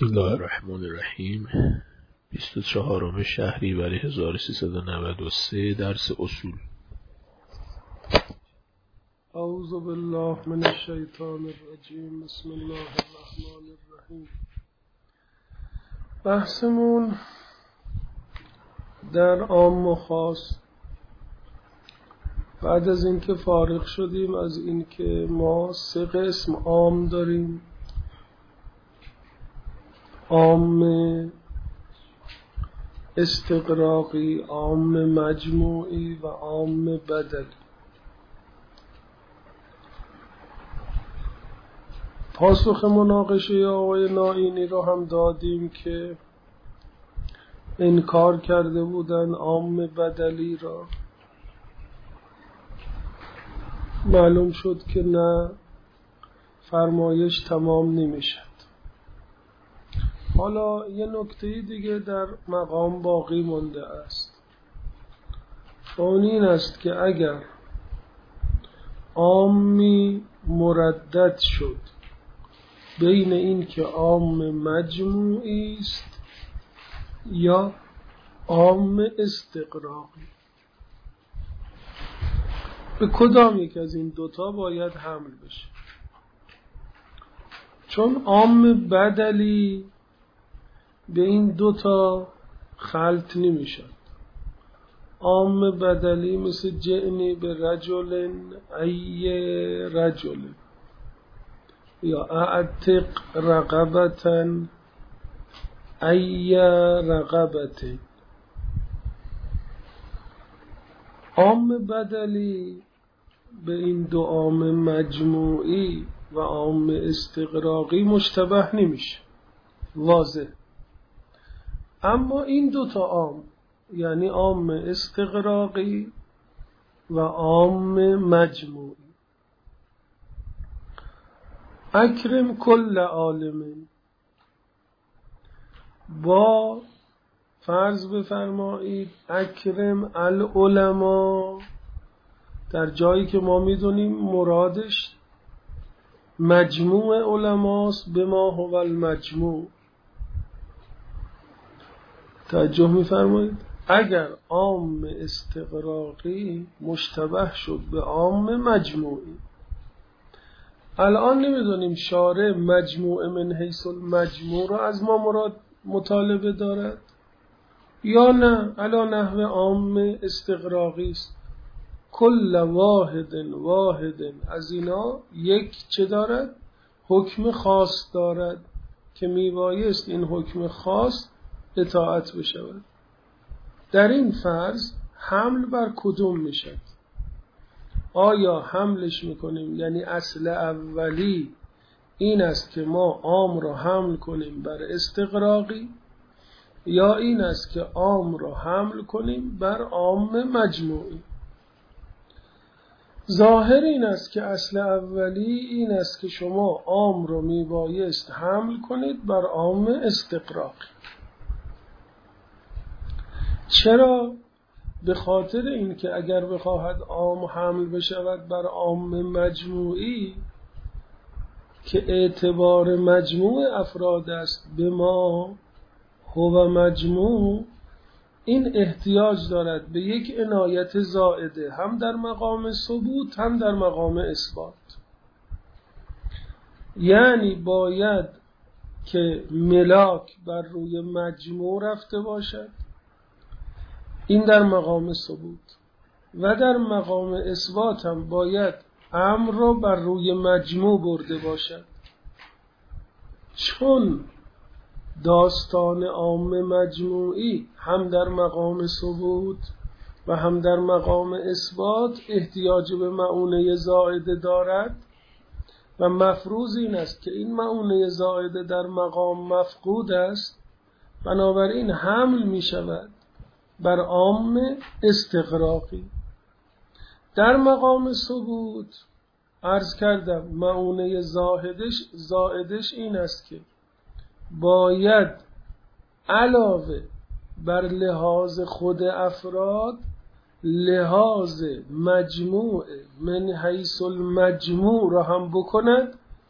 بسم الله الرحمن الرحیم. 24 شهریور 1393 درس اصول. اعوذ بالله من الشیطان الرجیم. بسم الله الرحمن الرحیم. بحثمون در عام و خاص. بعد از اینکه فارغ شدیم از اینکه ما 3 قسم عام داریم: عام استغراقی، عام مجموعی و عام بدلی. پاسخ مناقشه آقای نائینی رو هم دادیم که انکار کرده بودن عام بدلی را. معلوم شد که نه، فرمایش تمام نمیشد. حالا یه نکته دیگه در مقام باقی مانده است. اون این است که اگر عامی مردد شد بین این که عام مجموعی است یا عام استغراقی، به کدام یک از این دوتا باید حمل بشه؟ چون عام بدلی به این دوتا خلط نمیشد. عام بدلی مثل جئنی به رجل ای رجل یا اعتق رقبتا ای رقبت. عام بدلی به این دو عام مجموعی و عام استغراقی مشتبه نمیشه، واضح. اما این دوتا عام، یعنی عام استغراقی و عام مجموعی، اکرم کل عالم، با فرض بفرمایید اکرم العلماء، در جایی که ما میدونیم مرادش مجموع علماست، به ما هو المجموع. توجه میفرمایید؟ اگر عام استغراقی مشتبه شد به عام مجموعی، الان نمیدونیم شارع مجموع من حیث المجموع را از ما مراد مطالبه دارد یا نه، علی نحو عام استغراقی است. کل واحد از اینا یک چه دارد؟ حکم خاص دارد که میبایست این حکم خاص اطاعت بشود. در این فرض حمل بر کدوم میشد؟ آیا حملش میکنیم یعنی اصل اولی این است که ما عام را حمل کنیم بر استغراقی، یا این است که عام را حمل کنیم بر عام مجموعی؟ ظاهر این است که اصل اولی این است که شما عام را میبایست حمل کنید بر عام استغراقی. چرا؟ به خاطر این که اگر بخواهد عام حمل بشود بر عام مجموعی که اعتبار مجموع افراد است، به ما هو مجموع، این احتیاج دارد به یک عنایت زائده، هم در مقام ثبوت هم در مقام اثبات. یعنی باید که ملاک بر روی مجموع رفته باشد، این در مقام ثبوت، و در مقام اثبات هم باید امر را بر روی مجموع برده باشد. چون داستان عام مجموعی هم در مقام ثبوت و هم در مقام اثبات احتیاج به معونه زائده دارد و مفروض این است که این معونه زائده در مقام مفقود است، بنابراین حمل می شود بر عام استغراقی. در مقام ثبوت عرض کردم معونه زائدش این است که باید علاوه بر لحاظ خود افراد لحاظ مجموع من حیث المجموع را هم بکند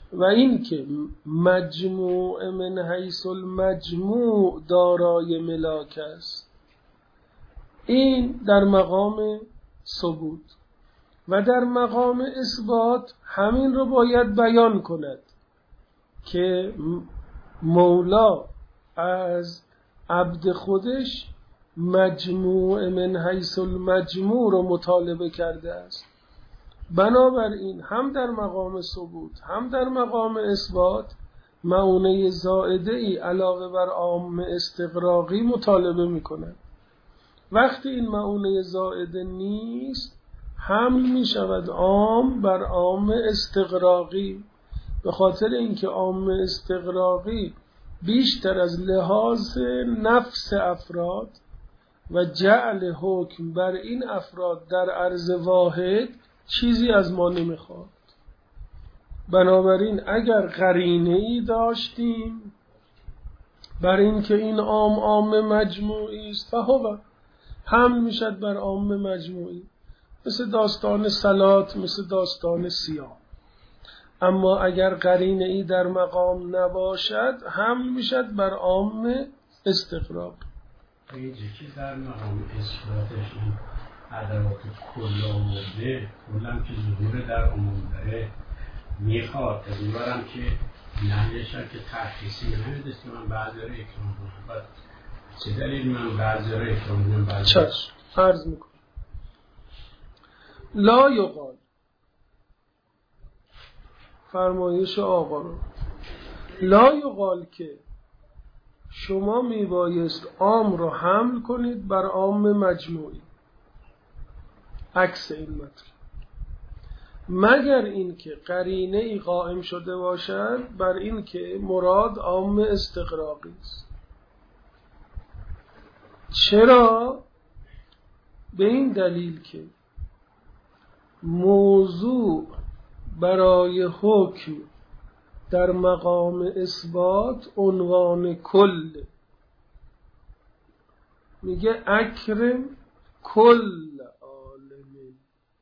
و این که مجموع من حیث المجموع دارای ملاک است، این در مقام ثبوت. و در مقام اثبات همین رو باید بیان کند که مولا از عبد خودش مجموع من حیث المجموع رو مطالبه کرده است. بنابراین هم در مقام ثبوت هم در مقام اثبات مؤونه زائده ای علاوه بر عام استغراقی مطالبه می کند. وقتی این مؤونه زائده نیست حمل می شود عام بر عام استغراقی، به خاطر اینکه عام استغراقی بیشتر از لحاظ نفس افراد و جعل حکم بر این افراد در عرض واحد چیزی از ما نمیخواد. بنابراین اگر قرینه ای داشتیم بر این که این عام مجموعی است فهو حمل میشد بر عام مجموعی، مثل داستان صلات، مثل داستان صیام. اما اگر قرینه ای در مقام نباشد حمل میشد بر عام استغراق. اینجا که در مقام اثباتش این ادوات کل آمده، کلم که ظهور در عموم داره میخواد. از این بارم که نهیش که ترخیصی نمیدست که من بعضی رو اکرام کنم، چه دلیل من بعضی رو اکرام کنم؟ چشم عرض میکنم. لا یقال، فرمایش آقا رو، لا یقال که شما میبایست عام رو حمل کنید بر عام مجموعی، عکس این مطلب، مگر این که قرینه ای قائم شده باشد بر این که مراد عام استغراقی است. چرا؟ به این دلیل که موضوع برای حکم در مقام اثبات عنوان کل، میگه اکرم کل عالم،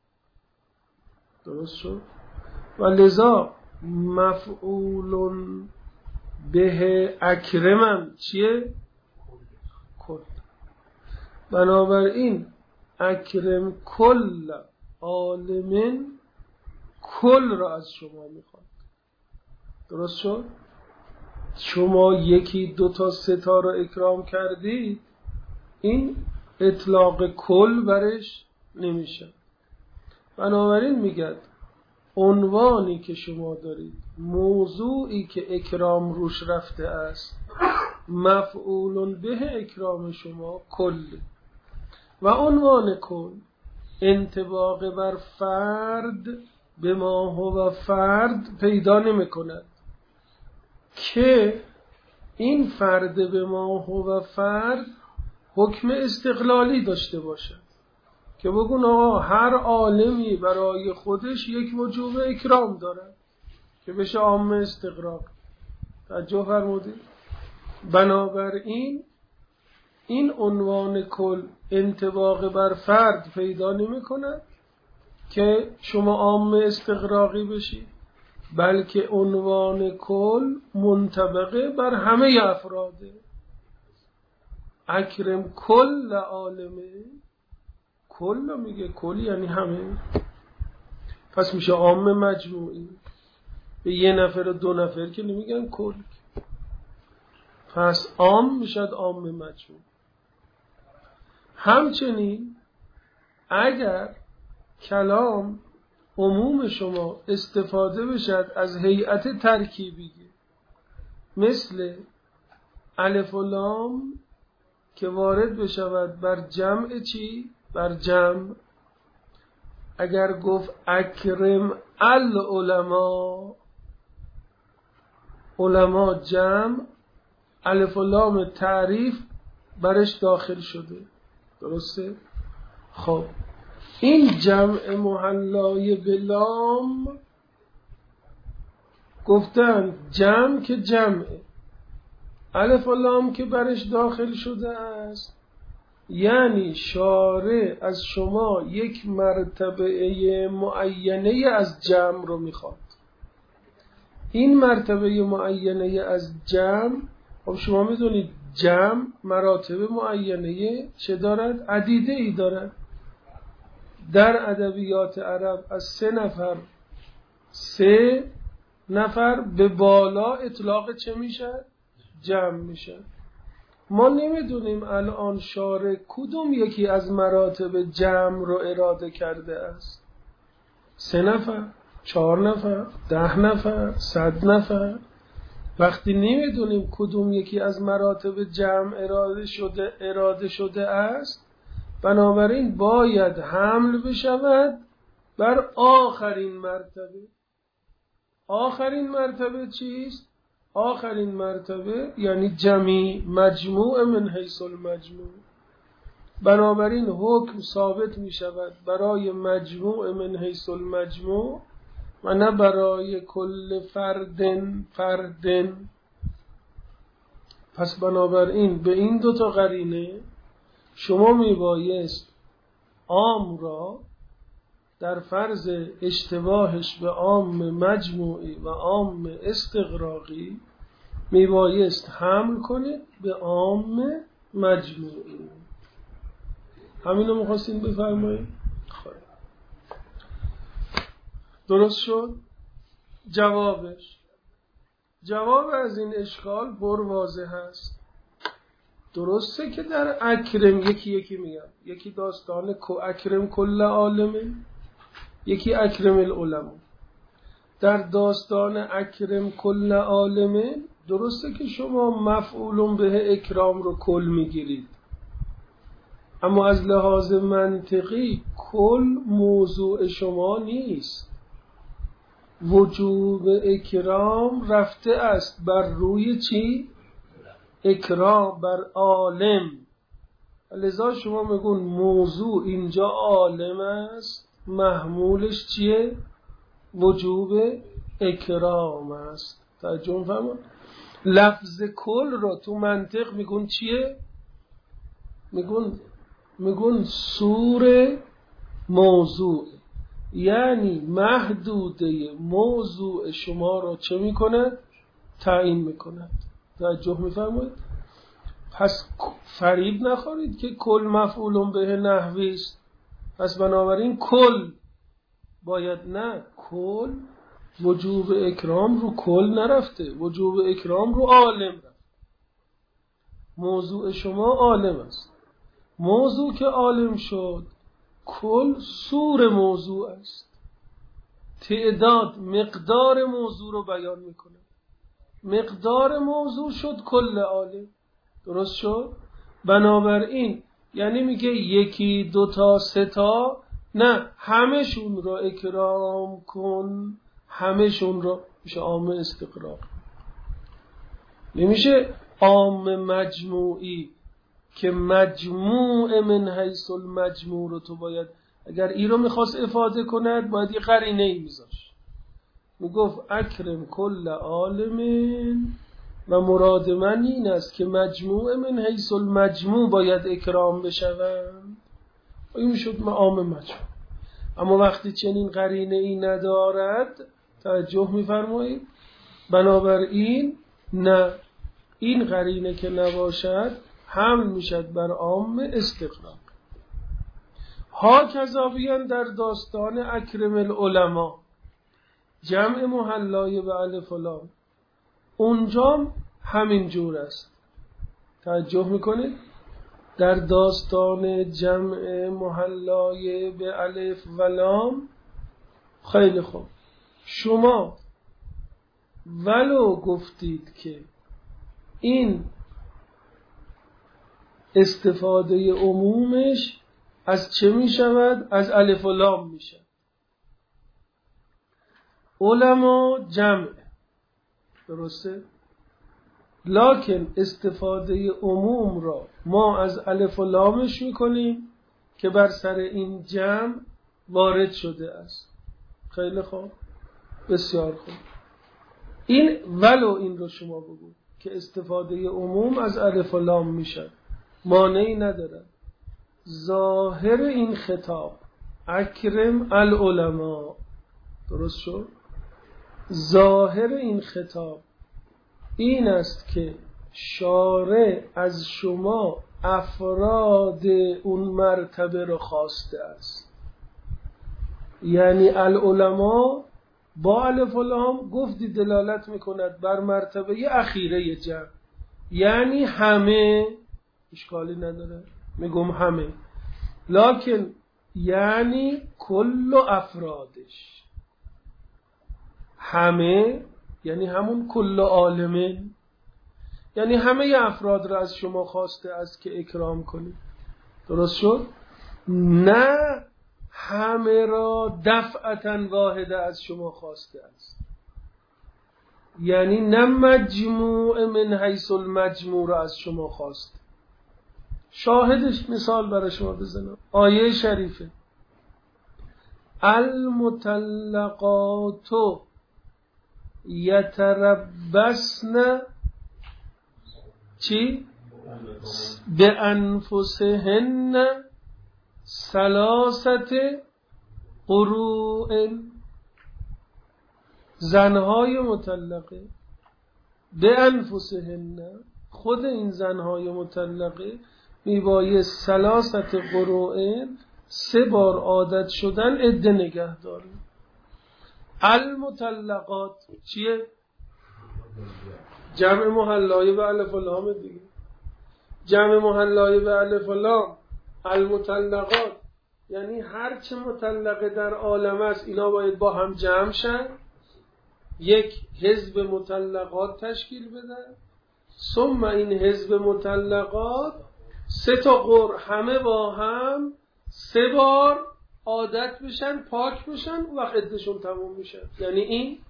درست شد؟ و لذا مفعول به اکرمم چیه؟ کل. بنابراین اکرم کل عالم کل را از شما میخواد. درست شد؟ شما یکی دو تا سه تا را اکرام کردید، این اطلاق کل برش نمیشه. بنابراین میگه عنوانی که شما دارید، موضوعی که اکرام روش رفته است، مفعول به اکرام شما کل. و عنوان کل انطباق بر فرد به ما هو فرد پیدا نمی کند که این فرد به ما هو فرد حکم استقلالی داشته باشد که بگون آقا هر عالمی برای خودش یک وجوب اکرام دارد که بشه عام استغراق. توجه فرمودید؟ بنابراین این عنوان کل انطباق بر فرد پیدا نمی کند که شما عام استغراقی بشید، بلکه عنوان کل منطبقه بر همه افراده. اکرم کل عالمه، کل میگه کل یعنی همه، پس میشه عام مجموعی. به یه نفر و دو نفر که نمیگن کل، پس عام میشد عام مجموع. همچنین اگر کلام عموم شما استفاده بشد از هیئت ترکیبی، مثل الف و لام که وارد بشود بر جمع چی؟ بر جمع. اگر گفت اکرم العلماء، علماء جمع، الف و لام تعریف برش داخل شده، درسته؟ خب این جمع محلای بلام گفتن جمع که جمعه، الف و لام که برش داخل شده است، یعنی شارع از شما یک مرتبه معینه از جمع رو میخواد. این مرتبه معینه از جمع، خب شما میدونید جمع مراتب معینه چه دارد؟ عدیده ای دارد. در ادبیات عرب از 3 نفر به بالا اطلاق چه میشه؟ جمع میشه. ما نمیدونیم الان شارع کدوم یکی از مراتب جمع رو اراده کرده است. 3 نفر، 4 نفر، 10 نفر، 100 نفر. وقتی نمیدونیم کدوم یکی از مراتب جمع اراده شده است، بنابراین باید حمل بشود بر آخرین مرتبه. آخرین مرتبه چیست؟ آخرین مرتبه یعنی جمعی، مجموع من حیث المجموع. بنابراین حکم ثابت می شود برای مجموع من حیث المجموع و نه برای کل فردن. پس بنابراین به این 2 قرینه شما می بایست عام را در فرض اشتباهش به عام مجموعی و عام استغراقی می بایست حمل کنید به عام مجموعی. همینو می‌خواستین بفرمایید؟ خب درست شد؟ جواب از این اشکال پر واضح است. درسته که در اکرم یکی میگم، یکی داستان اکرم کل عالمه، یکی اکرم العلماء. در داستان اکرم کل عالمه درسته که شما مفعول به اکرام رو کل میگیرید، اما از لحاظ منطقی کل موضوع شما نیست. وجوب اکرام رفته است بر روی چی؟ اکرام بر عالم. لذا شما میگون موضوع اینجا عالم است، محمولش چیه؟ وجوب اکرام است. توجه فرمایید. لفظ کل را تو منطق میگون چیه؟ میگون سور موضوع، یعنی محدوده موضوع شما را چه میکند؟ تعیین میکند. توجه میفرمایید. پس فریب نخورید که کل مفعول به نحوی است، پس بنابراین کل باید، نه، کل وجوب اکرام رو کل نرفته، وجوب اکرام رو عالم رفته. موضوع شما عالم است. موضوع که عالم شد، کل سور موضوع است. تعداد مقدار موضوع رو بیان میکنه. مقدار موضوع شد کل عالم. درست شد؟ بنابراین یعنی میگه 1 2 تا 3 تا، نه، همشون رو اکرام کن، همشون رو. میشه عام استقراق، نمیشه عام مجموعی که مجموع من حیث المجموع رو تو باید، اگر این رو میخواست افاده کند باید یه قرینه ای میذاشت. میگفت اکرم کل عالمین و مراد من این است که مجموع من حیث المجموع باید اکرام بشوند. این شد عام مجموع. اما وقتی چنین قرینه ای ندارد، توجه میفرمایید، بنابراین نه، این قرینه که نباشد حمل میشد بر عام استقراق. ها کذا بیان در داستان اکرم العلماء، جمع محلای به الف و لام، اونجا همین جور است. توجه میکنید؟ در داستان جمع محلای به الف و لام، خیلی خوب، شما ولو گفتید که این استفاده عمومش از چه می شود؟ از الف و لام می شود. علما جمع، درسته؟ لکن استفاده عموم را ما از الف و لامش می کنیم که بر سر این جمع وارد شده است. خیلی خوب، بسیار خوب. این ولو این رو شما بگو که استفاده عموم از الف و لام می شود، مانعی ندارد. ظاهر این خطاب اکرم العلماء، درست شد؟ ظاهر این خطاب این است که شارع از شما افراد اون مرتبه رو خواسته است. یعنی العلماء با الف و لام گفتی دلالت میکند بر مرتبه اخیره جمع، یعنی همه، اشکالی نداره میگم همه، لکن یعنی کل افرادش، همه یعنی همون کل عالمه، یعنی همه افراد را از شما خواسته است که اکرام کنید. درست شد؟ نه همه را دفعتا واحده از شما خواسته است، یعنی نه مجموع من حیث المجموع را از شما خواسته. شاهدش مثال برای شما بزنم، آیه شریفه المطلقات یتربصن چی؟ به انفسهن ثلاثه قروء. زنهای مطلقه به انفسهن، خود این زنهای مطلقه میبایست ثلاثه قروء، 3 بار عادت شدن عده نگه داره. المطلقات چیه؟ جمع محلای به الف و لام دیگه. جمع محلای به الف و لام المطلقات، یعنی هر چه مطلقه در عالم است اینا باید با هم جمع شن، یک حزب مطلقات تشکیل بدن. ثم این حزب مطلقات 3 تا قر همه با هم 3 بار عادت بشن، پاک بشن و عدتشون تموم میشن. یعنی این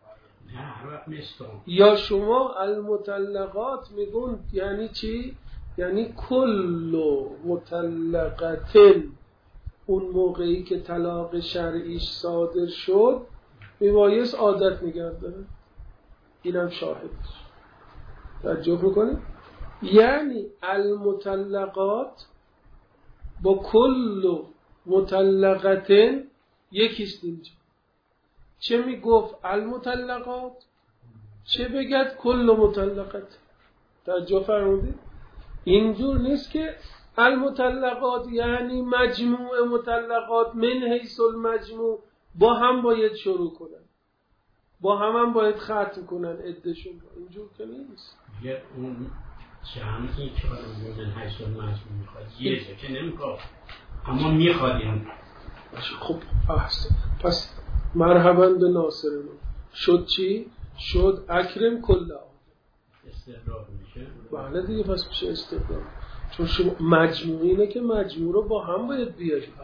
یا شما المطلقات میگون یعنی چی؟ یعنی کل مطلقتن، اون موقعی که طلاق شرعیش صادر شد میبایست عادت نگه داره. اینم شاهدش. توجه بکنید، یعنی المطلقات با کل مطلقتن یکیست اینجا. چه میگفت المطلقات، چه بگد کل مطلقت. توجه فرمودید؟ اینجور نیست که المطلقات یعنی مجموع مطلقات من حیث المجموع با هم باید شروع کنن، با هم باید ختم کنن عدهشون. اینجور که نیست. یه اون جمعی که من حیث المجموع میخواد یه جا که نمیخواد، اما میخواد این. خب پس مرحبا به ناصرون. شد چی؟ شد اکرم کل آدم. استقرار میشه. بله دیگه، پس میشه استقرار. چون شما مجموعی اینه که مجموع رو با هم باید بیارید.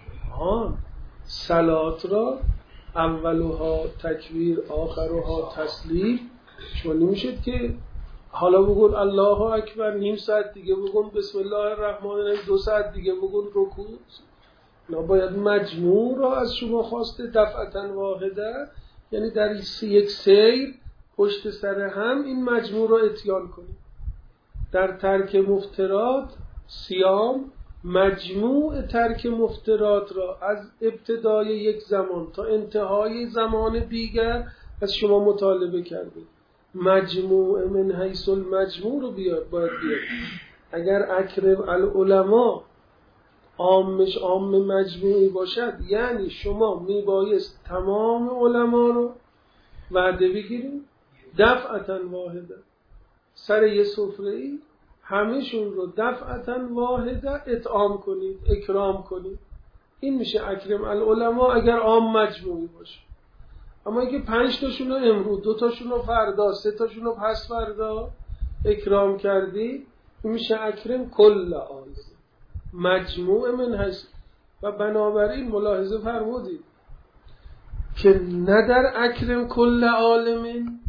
صلات را اولها تکبیر آخرها تسلیم، چون نمیشد که حالا بگون الله اکبر نیم ساعت دیگه بگون بسم الله الرحمن الرحیم 2 ساعت دیگه بگون رکوع. نه، باید مجموع را از شما خواسته دفعتا واحده، یعنی در یک سیر پشت سر هم این مجموع را اتیان کنید. در ترک مفترات صیام مجموع ترک مفترات را از ابتدای یک زمان تا انتهای زمان دیگر از شما مطالبه کرده. مجموع من حیث المجموع رو باید بیاد. اگر اکرم العلماء عامش عام مجموعی باشد، یعنی شما میبایست تمام علما رو وعده بگیرید دفعتا واحده سر یه سفره‌ای، همه‌شون رو دفعتا واحده اطعام کنید، اکرام کنید. این میشه اکرم العلماء اگر عام مجموعی باشه. اما اگه 5 تاشون رو امروز، 2 تاشون رو فردا، 3 تاشون رو پس فردا اکرام کردی، میشه اکرم کل عالم مجموع من هست. و بنابراین ملاحظه فرمودید که نه در اکرم کل عالم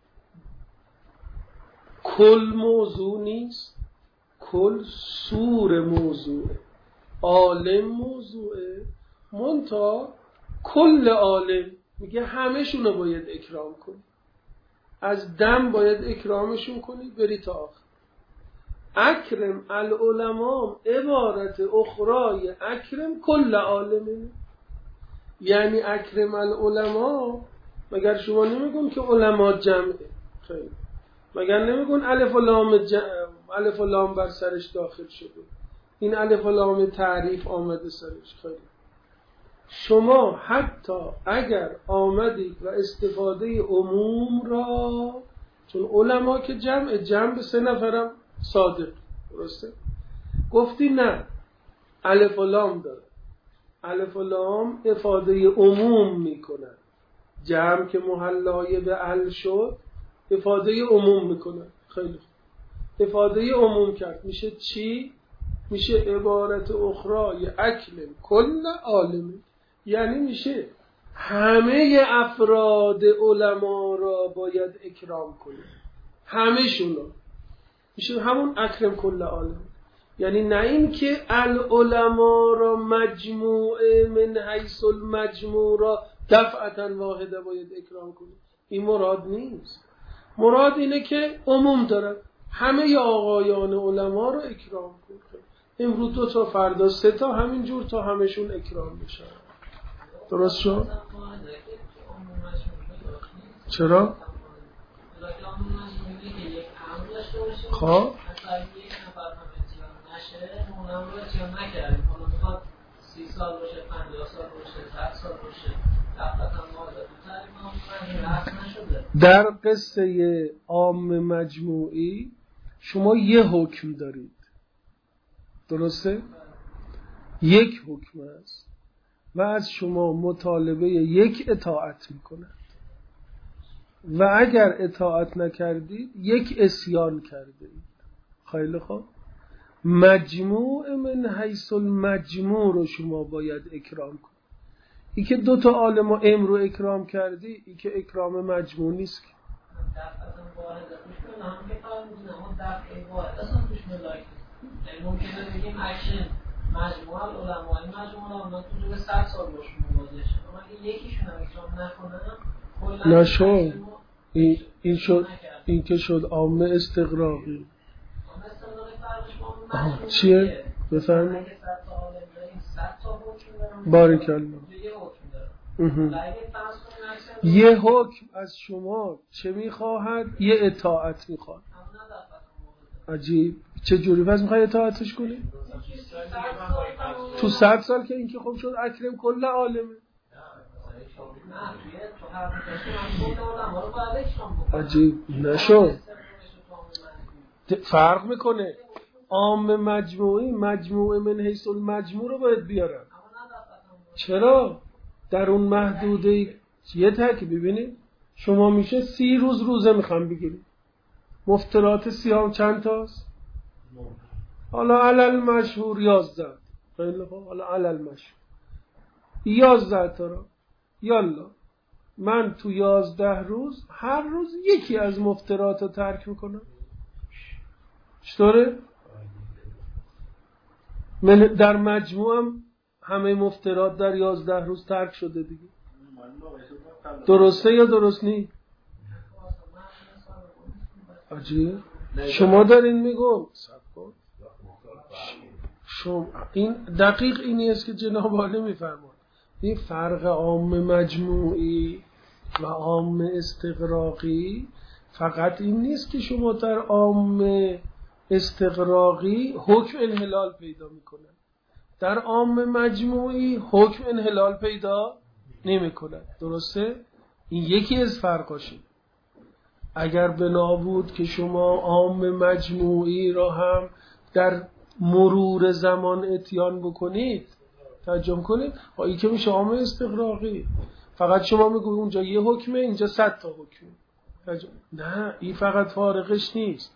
کل موضوع نیست، کل سور موضوعه، عالم موضوعه، منتها کل عالم میگه همه‌شون رو باید اکرام کنی، از دم باید اکرامشون کنی بری تا آخر. اکرم العلماء عبارت اخرای اکرم کل عالمه، یعنی اکرم العلماء مگر شما نمیگون که علما جمعه؟ خیلی. مگر نمیگون الف و لام بر سرش داخل شده، این الف و لام تعریف آمده سرش؟ خیلی. شما حتی اگر آمدید و استفاده عموم را، چون علما که جمع به 3 نفرم صادق، درسته؟ گفتی نه، الف و لام داره، الف و لام افاده عموم میکنن، جمع که محلای به ال شد افاده عموم میکنن. خیلی خوب، افاده عموم کرد، میشه چی؟ میشه عبارت اخرای اکل کل عالم، یعنی میشه همه افراد علما را باید اکرام کنه، همه شونا، میشه همون اکرم کل عالم. یعنی نه این که العلماء را مجموعه من حیث المجموع را دفعتا واحده باید اکرام کنه، این مراد نیست. مراد اینه که عموم داره، همه آقایان علما را اکرام کنه. امروز 2 تا، فردا 3 تا، همینجور تا همشون اکرام بشن. درست شد؟ چرا؟ خب در قصه عام مجموعی شما یه حکم دارید، درسته؟ یک حکم است و از شما مطالبه یک اطاعت میکنند و اگر اطاعت نکردید یک عصیان کردید. خیلی خوب، مجموع من حیث المجموع رو شما باید اکرام کنید. ای که 2 تا عالم و ام رو اکرام کردی، ای که اکرام مجموع نیست که. ممکنه بگیم اکشن مجموعه علمای مجموعه تو جلوی 100 سال باشون مواجه شد، اما اگه یکیشون هم اکرام نکنن نشد. این شد، این که شد عام استغراقی. چیه؟ بفرمایید. باریکالله. یه حکم از شما چه میخواهد؟ یه اطاعت میخواهد. عجیب، چه جوری پس میخوای اطاعتش کنی؟ تو 100 سال که این که خب شد اکرم کل عالمه. عجیب، نشد. فرق میکنه. عام مجموعی، مجموعه من حیث المجموع رو باید بیارن. چرا؟ در اون محدوده یه تک ببینید شما میشه 30 روز روزه میخوام بگیرید، مفطرات صیام چند تاست؟ حالا علل مشهور 11. خیلی خوب، حالا علل مشهور 11 تا رو یالا من تو 11 روز هر روز یکی از مفطرات رو ترک میکنم. چطوره؟ من در مجموعم همه مفطرات در 11 روز ترک شده دیگه. درسته یا درست نی؟ عجیب. شما دارین میگم شما این دقیق اینی است که جناب عالی میفرماد. این فرق عام مجموعی و عام استغراقی فقط این نیست که شما در عام استغراقی حکم انحلال پیدا میکنن، در عام مجموعی حکم انحلال پیدا نمیکنن. درسته؟ این یکی از فرقاشه. اگر بنا بود که شما عام مجموعی را هم در مرور زمان اتیان بکنید، ترجمه کنید، این که میشه عام استغراقی. فقط شما میگوید اونجا یه حکمه، اینجا 100 تا حکمه. نه، این فقط فارقش نیست.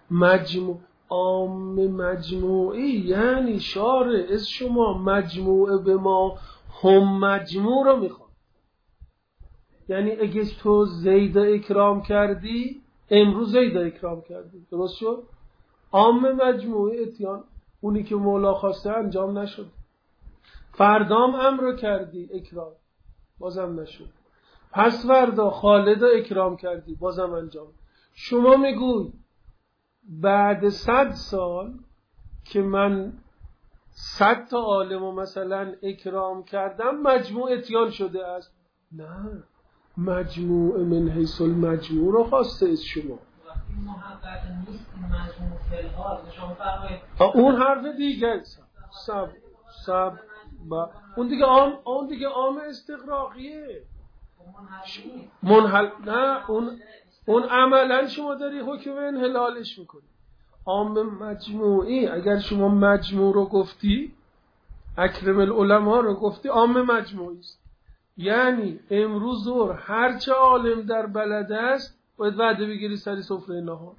عام مجموعی یعنی شارع از شما مجموعه به ما هم مجموع رو میخواد. یعنی اگه تو زید اکرام کردی، امروز زید اکرام کردی، درست شد؟ عام مجموعه اتیان، اونی که مولا خواسته انجام نشد. فردام امر کردی اکرام، بازم نشد. پس فردا خالد اکرام کردی، بازم انجام. شما میگوی بعد 100 سال که من 100 تا عالم مثلا اکرام کردم مجموع اتیان شده است. نه، مجموع من حیث المجموع رو خواسته از شما. محقق نیست این مجموع فلحال شما فرمایید اون حرف دیگه سب اون دیگه عام استغراقیه. منحل نه اون عملا شما داری حکم انحلالش میکنی. عام مجموعی اگر شما مجموع رو گفتی، اکرم العلماء رو گفتی، عام مجموعی است. یعنی امروز ظهر هر چه عالم در بلد است باید وعده بگیری سری سفره نهار،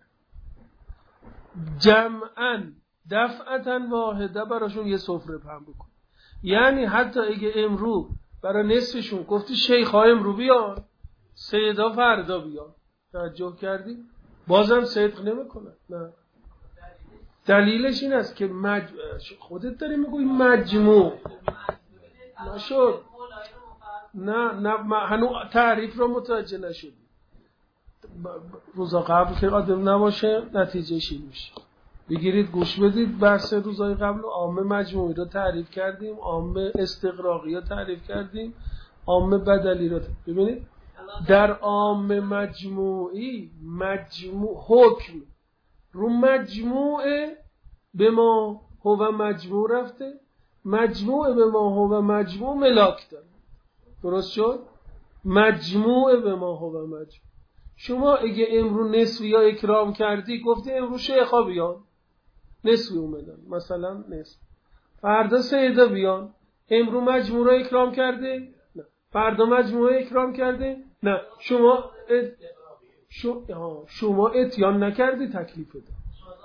جمعاً دفعتاً واحده براشون یه سفره پهن بکن. یعنی حتی اگه امرو برای نصفشون گفتی شیخ‌ها امرو بیان، سیدا فردا بیان، توجه کردی؟ بازم صدق نمیکنن. نه، دلیلش این است که خودت داری میگوی مجموع نشد. نه هنوز تعریف رو متوجه نشدی. روزا قبل که آدم نباشه نتیجهش این میشه. بگیرید گوش بدید، بحث روزای قبل عام مجموعی رو تعریف کردیم، عام استغراقی رو تعریف کردیم، عام بدلی رو ببینید. در عام مجموعی حکم رو مجموع به ما هو مجموع رفته، مجموع به ما هو مجموع ملاک داره. درست شد؟ مجموع به ما هو مجموع. شما اگه امرو نصفی ها اکرام کردی، گفتی امرو شیخا بیان، نصفی اومدن، مثلا نصف. فردا سیدا بیان، امرو مجموع را اکرام کرده؟ نه. فردا مجموع اکرام کرده؟ نه. شما اتیان نکردی تکلیف ده.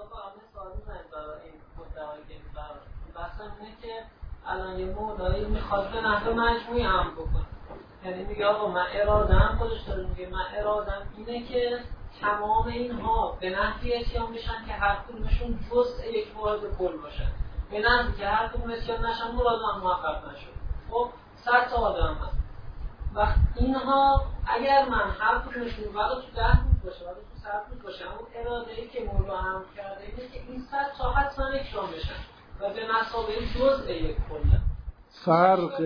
بحثم اینه که الان یه مولایی میخواد به نحو مجموعی هم بکنه، یعنی میگه آقا من ارادم، خودش داره میگه من ارادم اینه که تمام اینها به نحوی اتیان بشن که هر کدومشون جزء یک واحد کل باشن، به نحوی که هر کدوم اتیان نشن مراد من موفق نشد. خب 100 تا آدم هست و اینها اگر من هر کدومشون ولی تو 10 روز باشه ولی تو 100 روز باشه، اون اراده‌ای که مولا هم کرده اینه که این 100 تا حتما اکرام بشن و به مسابقه جزء یک کل. فرق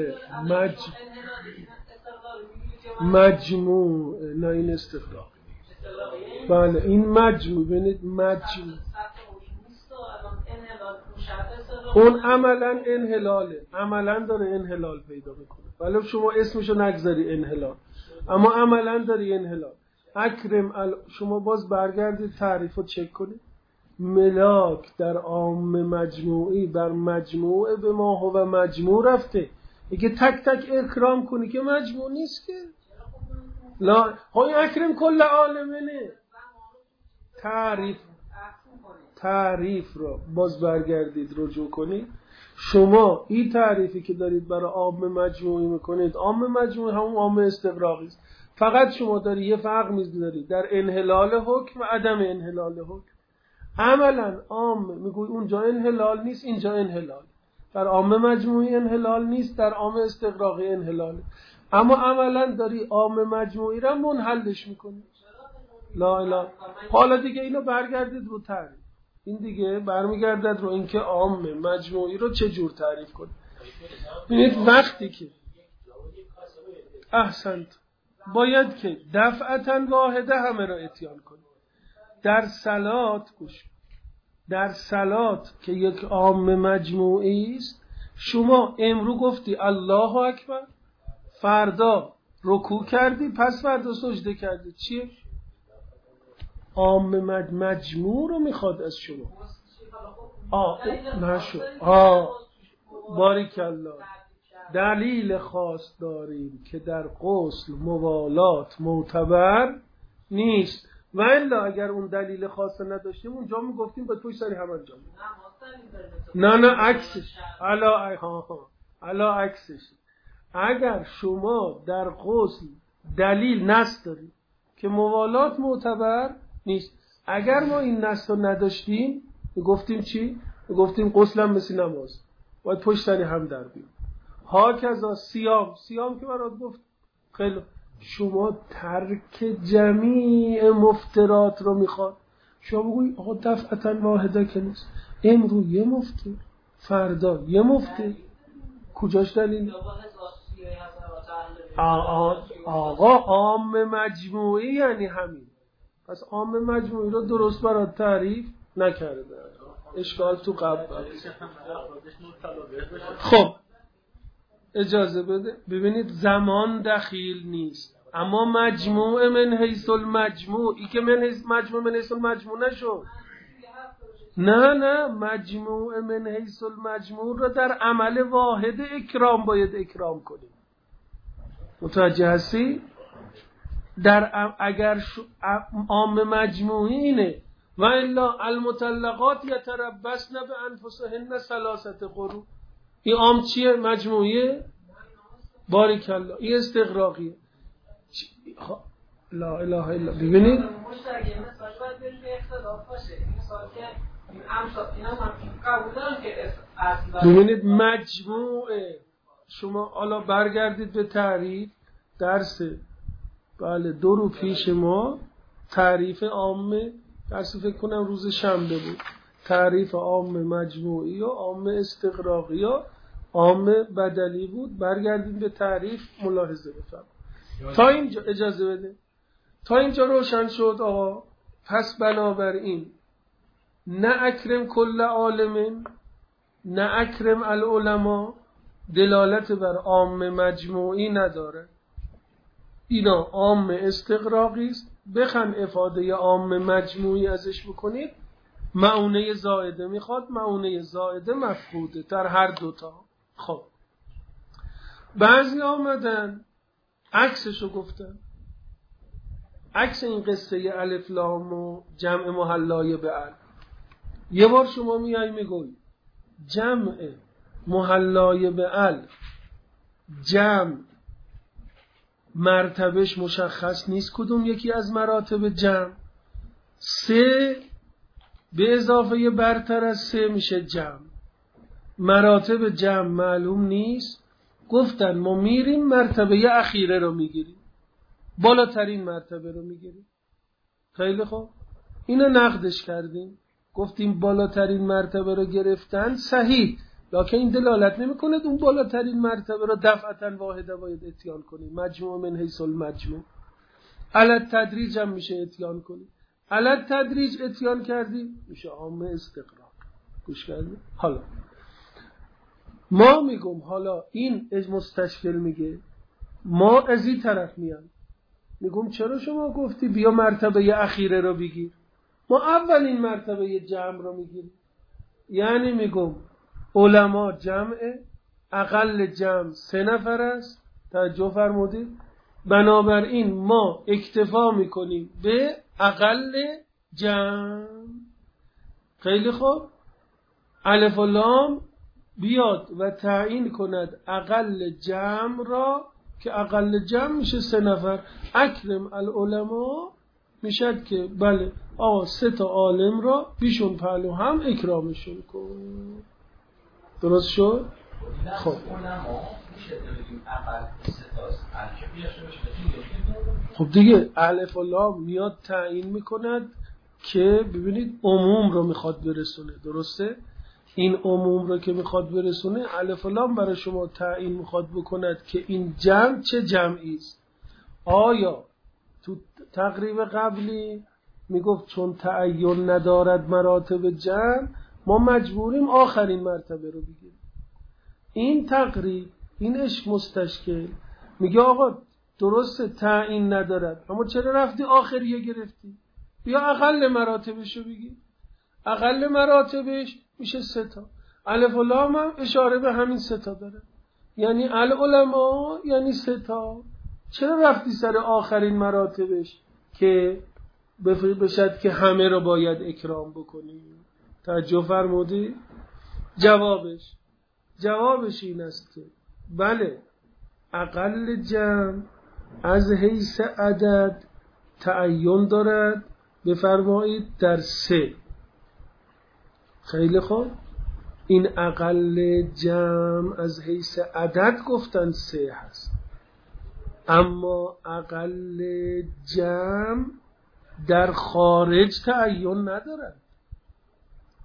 مجموع نه این استغراق. بله این مجموع، ببینید مجموع اون عملا انحلاله، عملا داره انحلال پیدا میکنه، ولی شما اسمشو نگذاری انحلال، اما عملا داری انحلال. اکرم شما باز برگردید تعریفو چک کنید. ملاک در عام مجموعی بر مجموعه به ما هو مجموع رفته. اگه تک تک اکرام کنی که مجموع نیست که. لا های اکرم کل عالمینه. تعریف رو باز برگردید رجوع کنید. شما این تعریفی که دارید برای عام مجموعی میکنید، عام مجموعی همون عام استغراقی است. فقط شما داری یه فرق میذارید در انحلال حکم و عدم انحلال حکم. عملا عام میگوی اونجا انحلال نیست، اینجا انحلال. در عام مجموعی انحلال نیست، در عام استغراقی انحلال. اما عملا داری عام مجموعی را منحلش میکنی. لا اله. حالا دیگه اینو برگردید رو تعریف. این دیگه برمیگردد رو اینکه عام مجموعی رو چه جور تعریف کنی. ببینید وقتی که احسنت باید که دفعتاً واحده همه را اتیان کنی. در صلات که یک عام مجموعی است، شما امرو گفتی الله اکبر، فردا رکوع کردی، پس فردا سجده کردی، چیه؟ عام مجموع رو میخواد از شما. نشو. بارک الله. دلیل خاص داریم که در غسل موالات معتبر نیست، و الا اگر اون دلیل خاص نداشتیم اونجا میگفتیم با توی سری هم انجام. نه عکسش. الا عکسش. اگر شما در غسل دلیل نص داریم که موالات معتبر نیست، اگر ما این نص رو نداشتیم میگفتیم چی؟ میگفتیم غسل هم مثل نماز باید پشت سری هم در بیاد. هاکذا سیام که برات گفت خیلی شما ترک جمیع مفترات رو میخواد. شما بگوی آقا دفعتاً واحده که نیست، امرو یه مفته، فردا یه مفته، کجاش دلیل؟ آقا عام مجموعی یعنی همین. پس عام مجموعی رو درست برات تعریف نکرده، اشکال تو قبل. خب اجازه بده ببینید زمان دخیل نیست، اما مجموع من حیث المجموع، ای که من حیث مجموع من حیث المجموع نشد. نه مجموع من حیث المجموع رو در عمل واحد اکرام باید اکرام کنیم. متوجه هستی؟ اگر عام مجموعی اینه و الا المطلقات یتربصن بانفسهن ثلاثه قروء، این عام چیه؟ مجموعیه؟ باریکالله، این استغراقیه. لا اله الا. ببینید ببینید مجموعه، شما حالا برگردید به تعریف درس بله 2 رو پیش ما تعریف عام، درس فکر کنم روز شنبه بود، تعریف عام مجموعی و عام استغراقی و عام بدلی بود. برگردید به تعریف ملاحظه بفرمایید. تا اینجا اجازه بده، تا اینجا روشن شد آقا. پس بنابراین نه اکرم کل عالم نه اکرم العلماء دلالت بر عام مجموعی نداره، اینا عام استغراقی است. بخن افاده عام مجموعی ازش بکنید، معونه زائده میخواد، معونه زائده مفقوده در هر دوتا. خب بعضی آمدن عکسشو گفتن، عکس این قصه الف لام و جمع محلای به ال. یه بار شما میای میگوی جمع محلای به ال جمع مرتبش مشخص نیست، کدوم یکی از مراتب جمع؟ 3 به اضافه برتر از 3 میشه جمع. مراتب جمع معلوم نیست، گفتن ما میریم مرتبه اخیره رو میگیریم، بالاترین مرتبه رو میگیریم. خیلی خوب، اینو نقدش کردیم، گفتیم بالاترین مرتبه رو گرفتن صحیح، لکن این دلالت نمیکنه اون بالاترین مرتبه رو دفعتا واحده باید اتیان کنیم. مجموع من حیث المجموع علی التدریج هم میشه اتیان کنیم. علی التدریج اتیان کردیم میشه عام استقراق. گوش کردیم؟ حالا ما میگم، حالا این مستشکل میگه ما از این طرف میان میگم چرا شما گفتی بیا مرتبه اخیره رو بگیر، ما اولین مرتبه جمع رو میگیریم. یعنی میگم علما جمعه، اقل جمع 3 نفر است، توجه فرمودید؟ بنابراین ما اکتفا میکنیم به اقل جمع. خیلی خوب، الف و لام بیاد و تعیین کند اقل جمع را، که اقل جمع میشه 3 نفر. اکرم العلماء میشد که بله آقا 3 تا عالم را بیشون پهلو هم اکرامشون کن. درست شد؟ خب خب دیگه الف و لام میاد تعیین میکند که ببینید عموم رو میخواد برسونه. درسته؟ این عموم رو که میخواد برسونه، الف و لام برای شما تعیین میخواد بکند که این جمع چه جمعی است. آیا تو تقریب قبلی میگفت چون تعین ندارد مراتب جمع ما مجبوریم آخرین مرتبه رو بگیریم. این تقریب، این عشق مستشکل میگه آقا درسته تعیین ندارد، اما چرا رفتی آخریه گرفتی؟ بیا اقل مراتبش رو بگیر. اقل مراتبش میشه 3 تا. الف و لام هم اشاره به همین 3 تا داره، یعنی العلماء یعنی 3 تا. چرا رفتی سر آخرین مراتبش که بشد که همه رو باید اکرام بکنی؟ توجه فرمودی؟ جوابش این است که بله اقل جمع از حیث عدد تعین دارد، بفرمایید در 3. خیلی خوب، این اقل جمع از حیث عدد گفتن 3 هست، اما اقل جمع در خارج تعین ندارد.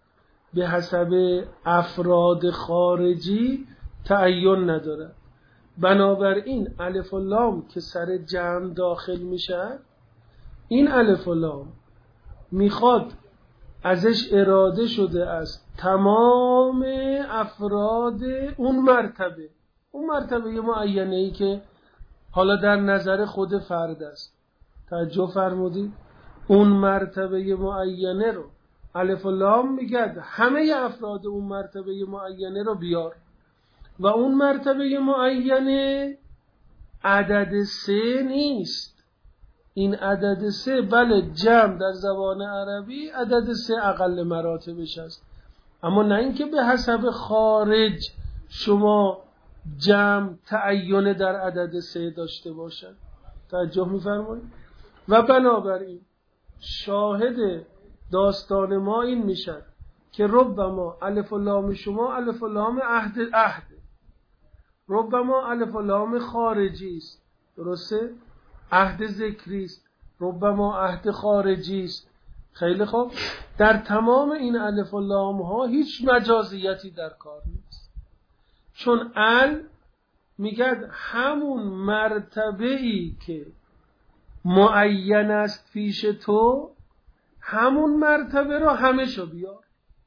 به حسب افراد خارجی تعین ندارد. بنابراین الف و لام که سر جمع داخل میشه، این الف و لام میخواد ازش اراده شده است تمام افراد اون مرتبه معینه‌ای که حالا در نظر خود فرد است. توجه فرمودید؟ اون مرتبه معینه رو الف و لام میگه همه افراد اون مرتبه معینه رو بیار، و اون مرتبه معینه عدد 3 نیست. این عدد 3 بله جمع در زبان عربی عدد 3 اقل مراتبش است، اما نه اینکه به حسب خارج شما جمع تعین در عدد 3 داشته باشد. توجه می‌فرمایید؟ و بنابراین شاهد داستان ما این میشد که ربما الف و لام شما الف و لام عهد، ربما الف و لام خارجی است، درسته؟ عهد ذکری است، ربما عهد خارجی است. خیلی خوب، در تمام این الف و لام ها هیچ مجازیتی در کار نیست، چون میگه همون مرتبه ای که معین است پیش تو، همون مرتبه رو همه شو بیار.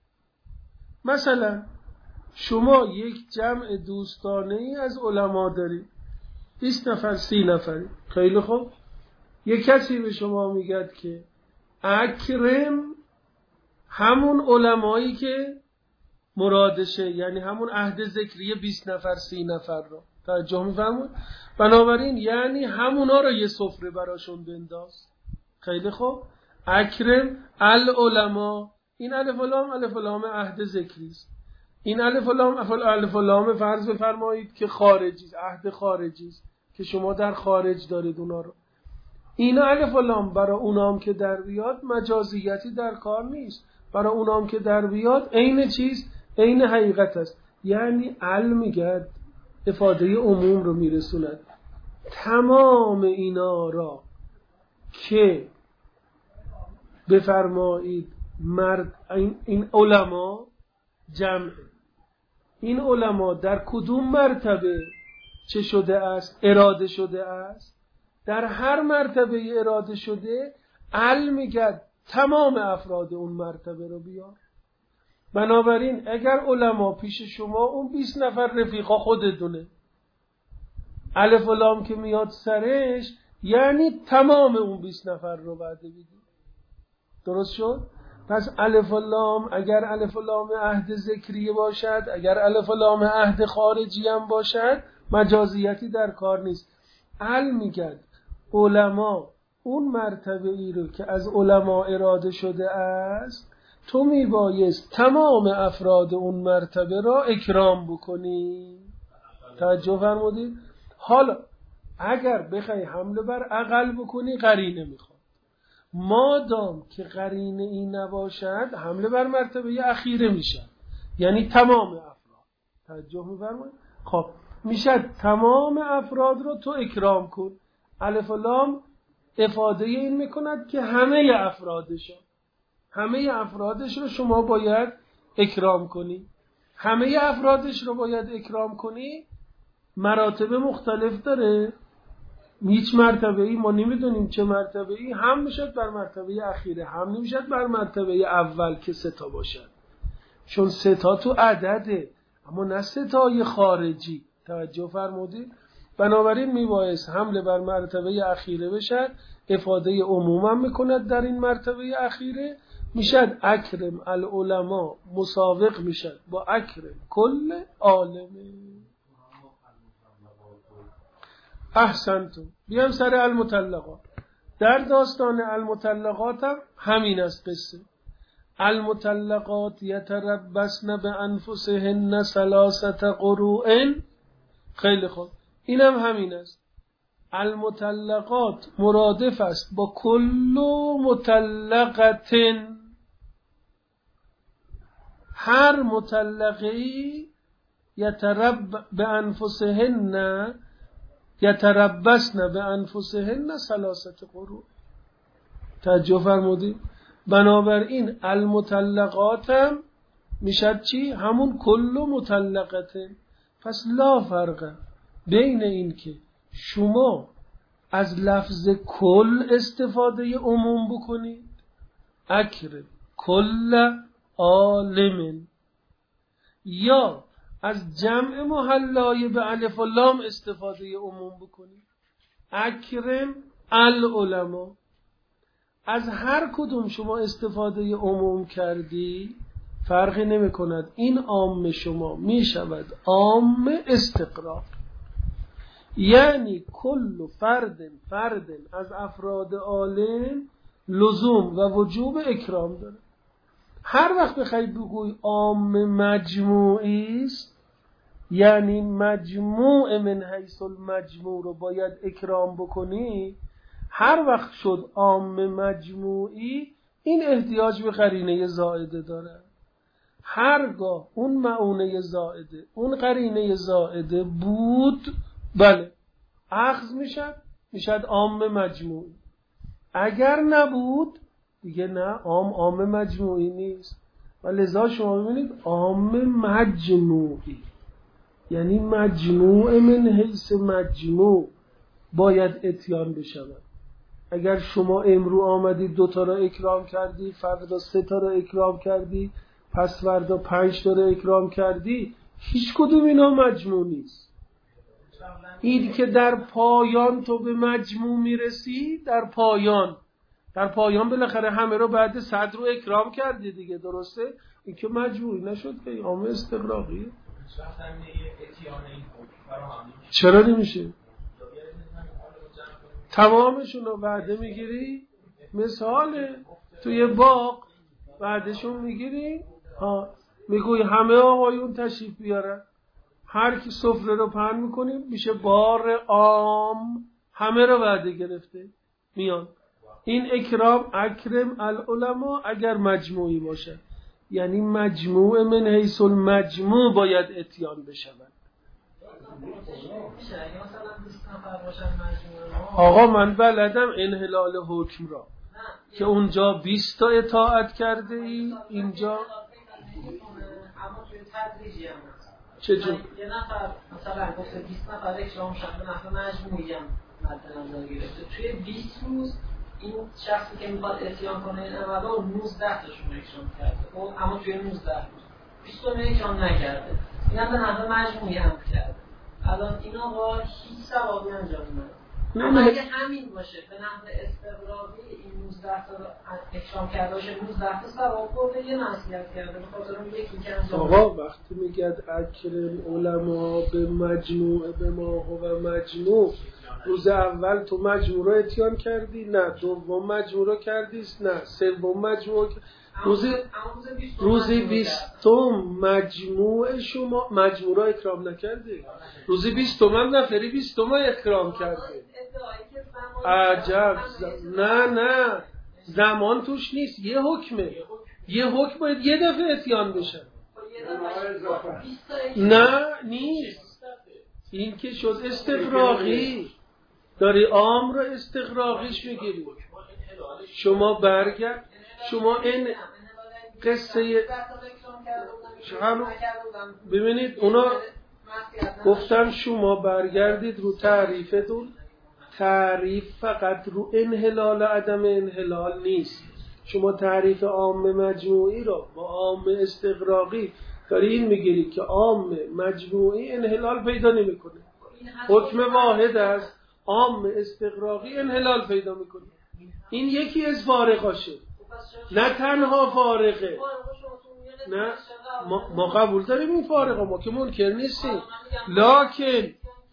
مثلا شما یک جمع دوستانه ای از علما دارید، 20 نفر 30 نفری. خیلی خوب، یک کسی به شما میگه که اکرم همون علمایی که مرادشه، یعنی همون عهد ذکری 20 نفر 30 نفر رو. توجه می‌فرمایید؟ بنابراین یعنی همونا رو یه سفره براشون بنداز. خیلی خوب، اکرم العلماء، این الف و لام عهد ذکری است. این الف و لام فرض بفرمایید که خارجی است، عهد خارجی است که شما در خارج دارید اونا رو. این الف و لام برای اونام که در بیاد مجازیتی در کار نیست، برای اونام که در بیاد عین چیز، عین حقیقت است. یعنی میگه افاده عموم رو میرسوند. تمام اینا را که بفرمایید این علما جمع، این علما در کدوم مرتبه چه شده است؟ اراده شده است. در هر مرتبه اراده شده میگه تمام افراد اون مرتبه رو بیار. بنابراین اگر علما پیش شما اون 20 نفر رفیقا خودتونه، الف و لام که میاد سرش یعنی تمام اون 20 نفر رو بعد بدید. درست شد؟ پس الف و لام اگر الف و لام عهد ذکری باشد، اگر الف و لام عهد خارجی هم باشد، مجازیتی در کار نیست. میگه علما اون مرتبه ای رو که از علما اراده شده است، تو میبایست تمام افراد اون مرتبه را اکرام بکنی. توجه فرمودید؟ حالا اگر بخوای حمله بر اقل بکنی قرینه میخواد، مادام که قرینه این نباشد حمله بر مرتبه اخیره میشه، یعنی تمام افراد. توجه میفرمایید؟ خب میشه تمام افراد رو تو اکرام کن. الف و لام افاده این میکند که همه افرادش رو شما باید اکرام کنی. همه افرادش رو باید اکرام کنی. مراتب مختلف داره، هیچ مرتبه ای ما نمیدونیم چه مرتبه ای، هم میشد بر مرتبه اخیره، هم نمیشد بر مرتبه اول که 3 تا باشد، چون 3 تا تو عدده اما نه 3 تای خارجی. توجه فرمودید؟ بنابراین میبایست حمله بر مرتبه اخیره بشد، افاده عموما میکند در این مرتبه اخیره، میشد اکرم العلماء مساوق میشد با اکرم کل عالمه. احسنتم. بیام سر المطلقات. در داستان المطلقات هم همین است قصه. المطلقات یتربصن بانفسهن 3 قروء. خیلی خوب، اینم همین است. المطلقات مرادف است با کل مطلقت. هر مطلقی یتربصن بانفسهن 3 قروء. توجه فرمودید؟ بنابراین المطلقات هم میشد چی؟ همون کل مطلقته. پس لا فرق بین این که شما از لفظ کل استفاده عموم بکنید، اکرم کل عالم، یا از جمع محلای به الف و لام استفاده عموم بکنید، اکرم العلماء. از هر کدوم شما استفاده عموم کردی فرقی نمی کند، این عام شما می شود عام استقرار. یعنی کل فرد از افراد عالم لزوم و وجوب اکرام داره. هر وقت بخوای بگوی عام مجموعی است، یعنی مجموع من حیث المجموع رو باید اکرام بکنی، هر وقت شد عام مجموعی این احتیاج به قرینه زائده داره. هرگاه اون معونه زائده، اون قرینه زائده بود، بله اخذ میشد عام مجموعی. اگر نبود دیگه نه، عام مجموعی نیست. و لذا شما ببینید عام مجموعی یعنی مجموع من حیث مجموع باید اتیان بشود. اگر شما امرو آمدی 2 تا را اکرام کردی، فردا 3 تا را اکرام کردی، پس فردا 5 تا را اکرام کردی، هیچ کدوم اینا مجموع نیست. این که در پایان تو به مجموع میرسی، در پایان بالاخره همه رو بعد 100 رو اکرام کردی دیگه، درسته؟ این که مجموعی نشد که عام استقراقیه. چرا نمیشه؟ تمامشون رو وعده میگیری، مثال توی باغ وعدهشون میگیری، میگوی همه آقایون تشریف بیارن، هر کی سفره رو پهن میکنیم میشه بار عام، همه رو وعده گرفته میان. این اکرام اکرم العلماء اگر مجموعی باشه، یعنی مجموع من حیث المجموع باید اتیان بشود. آقا من بلدم انحلال حکم را که اونجا 20 تا اطاعت کرده ای، اینجا چجور؟ یه نفر مثلا گفته 20 نفر اکرام شد به نفر مجموعی هم مد نظر گرفته، توی 20 روز این شخصی که میخواد اتیان کنه این عملا 19 تاشون اکرام کرده، اما توی 19 روز 20 تا اکرام نکرده، این هم به نفر مجموعی هم کرده. الان اینا با هیچ ثوابی انجام نمیده. اما اگه همین باشه به نحو استقراقی این 19 تا اکرام کرده باشه، 19 تا ثواب برده، یه نصیحت کرده، به خاطر اون یکی که انجام. آقا وقتی میگد اکرم علما به مجموع به ما هو مجموع، روز اول تو مجموع رو اتیان کردی؟ نه. دوم مجموع رو کردی؟ نه. سوم مجموع روزی 20 مجموع شما مجموع رو اکرام نکردی؟ روزی 20 هم نفری 20 اکرام کردی؟ عجب. نه زمان توش نیست، یه حکمه، یه حکم باید یه دفعه اتیان بشه. نه نیست، این که شد استقراقی، داری عام رو استقراقیش میگیری. شما برگرد، شما این قصه ببینید، اونا گفتم شما برگردید رو تعریفتون. تعریف فقط رو انحلال عدم انحلال نیست. شما تعریف عام مجموعی رو با عام استقراقی داری این میگیری که عام مجموعی انحلال پیدا نمیکنه، حکم واحد است. عام استقراقی انحلال پیدا میکنه. این یکی از فارقاشه، نه تنها فارقه. نه ما قبول داریم این فارقه، ما که منکر نیستیم، لکن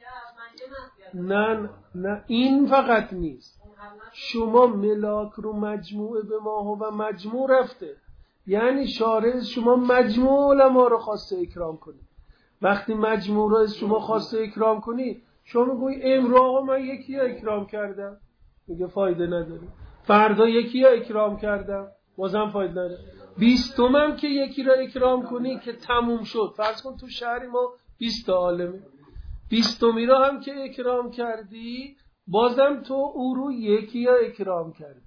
نه این فقط نیست. شما ملاک رو مجموعه به ما و مجموع رفته، یعنی شارع شما مجموع علما رو خواسته اکرام کنید. وقتی مجموع رو شما خواسته اکرام کنید، شما میگوی امروز آقا من یکی اکرام کردم، میگه فایده نداره. فردا یکی اکرام کردم، بازم فایده نداره. 20 هم که یکی را اکرام کنی که تموم شد. فرض کن تو شهری ما 20 عالمه، 20 را هم که اکرام کردی، بازم تو او رو یکی را اکرام کردی.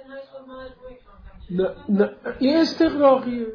نه این استقراقیه.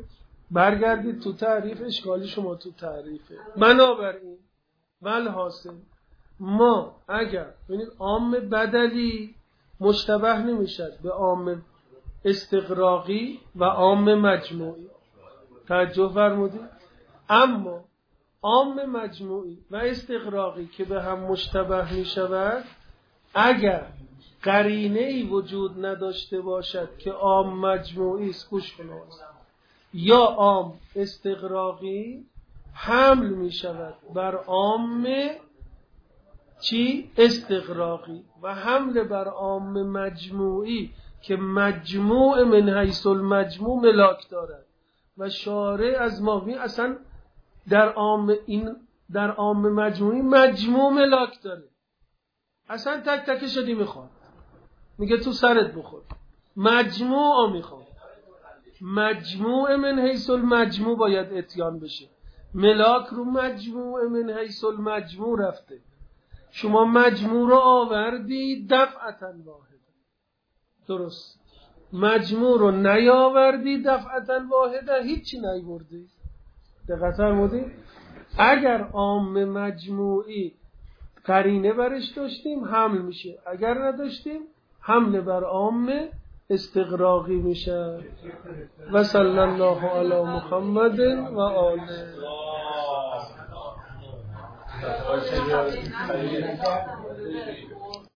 برگردید تو تعریف، اشکالی شما تو تعریفه. بنابراین والحاصل ما اگر ببینید عام بدلی مشتبه نمیشد به عام استغراقی و عام مجموعی. توجه فرمودید؟ اما عام مجموعی و استغراقی که به هم مشتبه می شود اگر قرینه‌ای وجود نداشته باشد که عام مجموعی است، گوش کنید، یا عام استغراقی حمل می شود بر عام چی؟ استغراقی، و حمل بر عام مجموعی که مجموع من حیث المجموع ملاک دارد و شارع از ما اصلا در عام مجموعی مجموع ملاک داره، اصلا تک تکش شدی میخواد، میگه تو سرت بخور، مجموع میخواد، مجموع من حیث المجموع باید اتیان بشه، ملاک رو مجموع من حیث المجموع رفته، شما مجموع رو آوردی دفعتا واحده، درست، مجموع رو نیاوردی دفعتا واحده، هیچی نیوردی. دقت فرمودید؟ اگر عام مجموعی قرینه برش داشتیم حمل میشه، اگر نداشتیم حمل بر عام استغراقی میشه. و صلی الله علی محمد و آله.